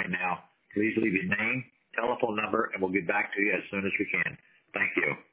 right now. Please leave your name, telephone number, and we'll get back to you as soon as we can. Thank you.